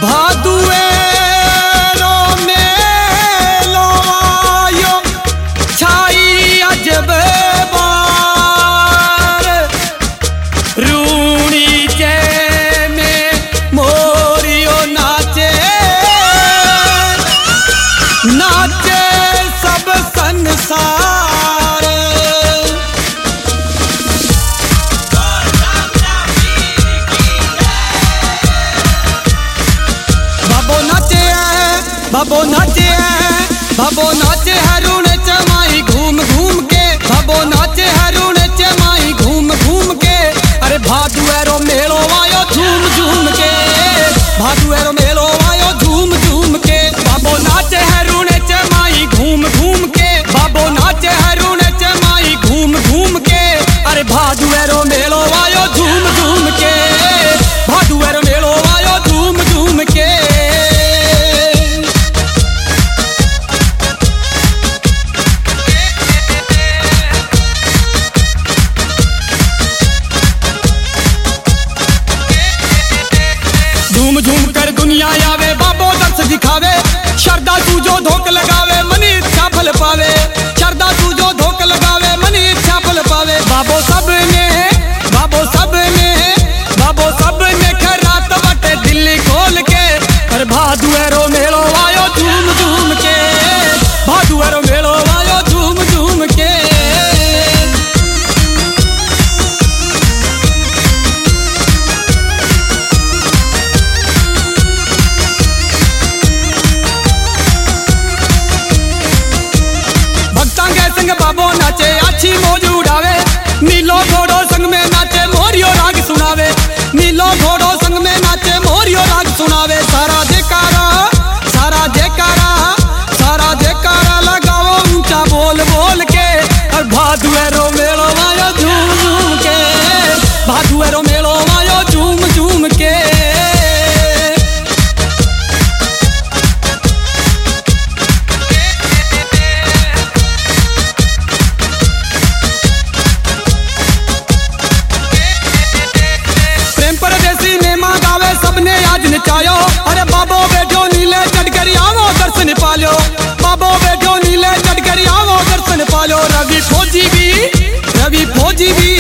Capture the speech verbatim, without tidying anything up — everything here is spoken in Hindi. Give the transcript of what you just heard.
भादुएरो मेलो आयो छाई अजब बार रूणी चे में मोरियो नाचे नाचे सब संसार। बाबो नाचे है बाबो नाचे है रूणे चमाई घूम घूम के बाबो नाचे है रूणे चमाई घूम घूम के। अरे भादुएरो मेलो आयो झूम झूम के भादुएरो मेलो आयो झूम झूम के। बाबो नाचे है रूणे चमाई घूम घूम के बाबो नाचे है रूणे चमाई घूम घूम के। अरे भादुएरो मेलो आयो झूम झूम के भादुएरो मेलो आयो झूम झूम के। झूम झूम कर दुनिया आवे बाबो दर्श दिखावे श्रद्धा तू जो धोख लगावे मनी इच्छा फल पावे श्रद्धा तू जो धोख लगावे मनी इच्छा फल पावे। बाबो सब ने बाबो सब ने बाबो सब ने खरात बटे दिल्ली खोल के। पर भादुएरो मेलो आयो झूम झूम के भादुएरो मेलो आयो झूम झूम के। बाबो नाचे अच्छी मौज उड़ावे नीलो घोड़ो संग में नाचे मोरियो राग सुनावे नीलो घोड़ो संग में नाचे मोरियो राग सुनावे। सारा जयकारा सारा जयकारा सारा जयकारा लगाओ ऊंचा बोल बोल के। और भादुएरो मेलो आयो झूम झूम के भादुएरो मेलो आयो झूम झूम के। सबने आज नचायो अरे बाबो बैठो नीले चढ़कर आवो दर्शन पालो बाबो बैठो नीले चढ़कर आवो दर्शन पालो। रवि फौजी भी रवि फौजी भी